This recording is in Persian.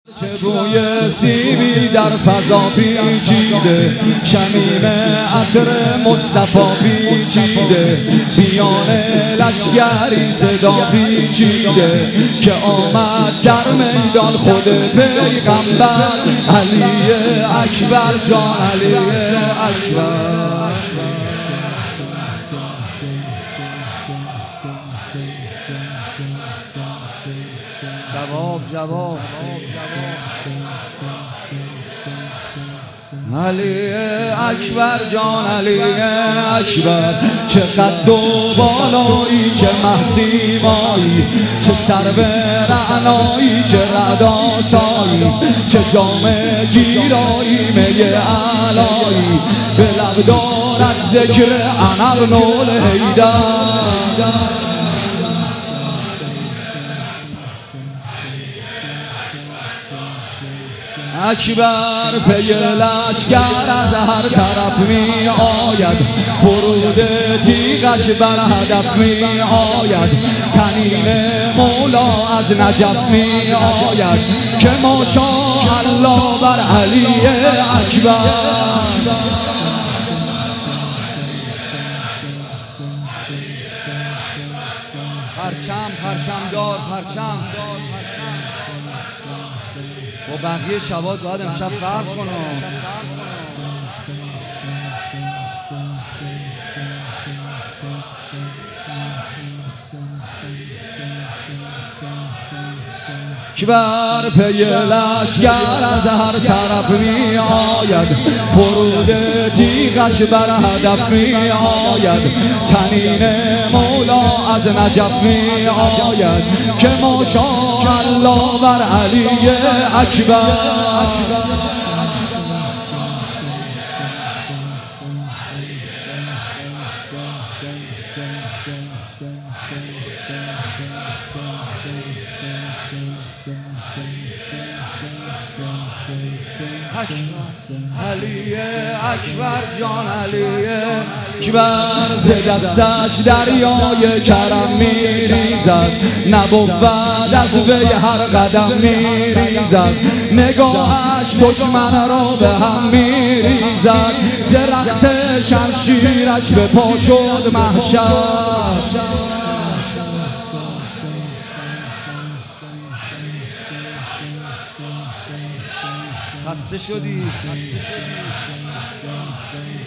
چه بوی سیبی در فضا پیچیده، شمیم عطر مصطفی پیچیده، میان لشگری صدا پیچیده که آمد در میدان خود پیغمبر علی اکبر جان علی اکبر. جواب علی اکبر جان علی اکبر. چه قد و بالایی، چه محسیمایی، چه سرو رعنایی، چه رعدآسایی، چه جام گیرایی، می علایی، به لب دارد ذکر انا ابن الحیدر. اکبر پی لشگر از هر طرف می آید، فرود تیغش بر هدف می آید، طنین مولا از نجف می آید که ماشاءالله بر علی اکبر. پرچم دار با بقیه شبات باید امشب فرق کنم. اکبر پی لشگر از هر طرف می آید، فرود تیغش بر هدف می آید، طنین مولا از نجف می آید که ماشاءالله بر علی اکبر. علی اکبر جان علی اکبر. ز دستش دریای کرم میریزد، نبود از وی هر قدم میریزد، نگاهش دشمن را به هم میریزد، ز رقص شمشیرش به پا شد محشر. خسته شدی